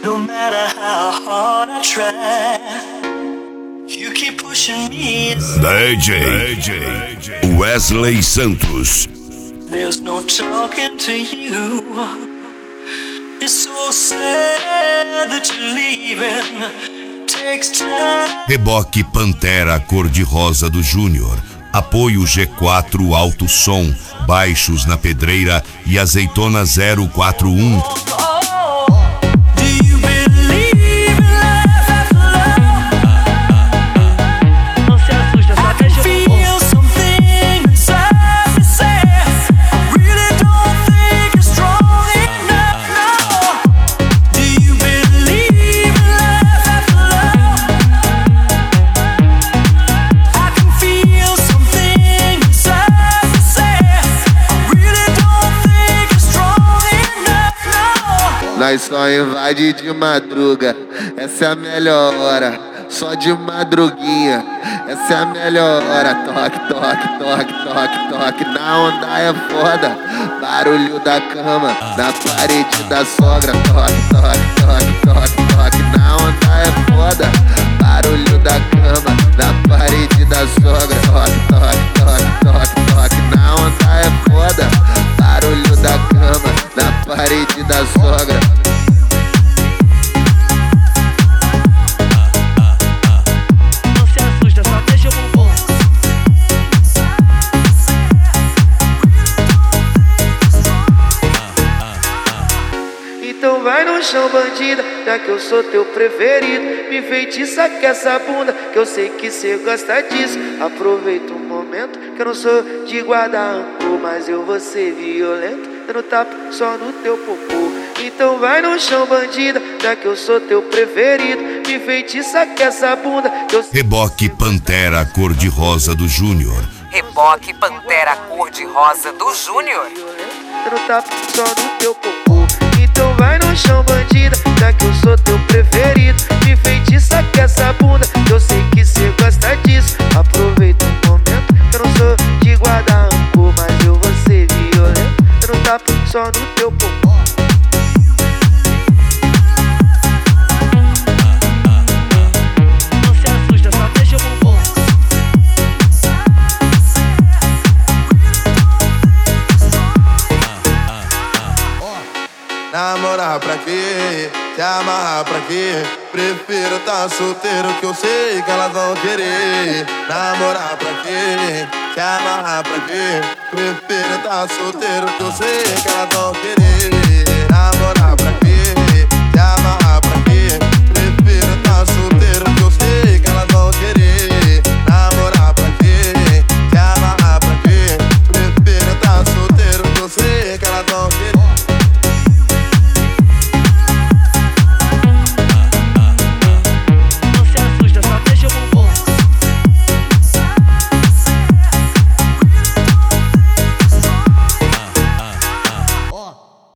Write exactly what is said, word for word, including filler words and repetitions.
No matter how hard I try, you keep pushing me aside. D J, D J Wesley Santos. There's no talking to you. It's so sad that you're leaving. Takes time. Reboque Pantera Cor-de-Rosa do Júnior. Apoio G quatro Alto Som. Baixos na Pedreira e Azeitona zero quatro um. Nós só invade de madruga, essa é a melhor hora. Só de madruguinha, essa é a melhor hora. Toque, toque, toque, toque, toque. Na onda é foda, barulho da cama na parede da sogra. Toque, toque, toque, toque, toque. Na onda é foda, barulho da cama na parede da sogra. Toque, toque, toque, toque, toque. Na onda é foda, barulho da cama na parede da sogra. Então vai no chão, bandida, já que eu sou teu preferido. Me feitiça com essa bunda, que eu sei que cê gosta disso. Aproveita o momento, que eu não sou de guardar rancor, mas eu vou ser violento, dando tapa só no teu popô. Então vai no chão, bandida, já que eu sou teu preferido. Me feitiça com essa bunda, que eu sei... Reboque Pantera Cor-de-Rosa do Júnior. Reboque Pantera Cor-de-Rosa do Júnior. Dando tapa só no teu popô. Então vai no chão, bandida, já que eu sou teu preferido. Me feitiça com essa bunda, que eu sei que cê gosta disso. Aproveita o momento, que eu não sou de guardar rancor, mas eu vou ser violento, dando tapa só no teu popô. Não se assusta, só deixa o bumbum. Namorar pra quê? Se amarrar pra quê? Prefiro tá solteiro, que eu sei que elas vão querer. Namorar pra quê? Se amarrar pra quê? Prefiro tá solteiro, que eu sei que elas vão querer.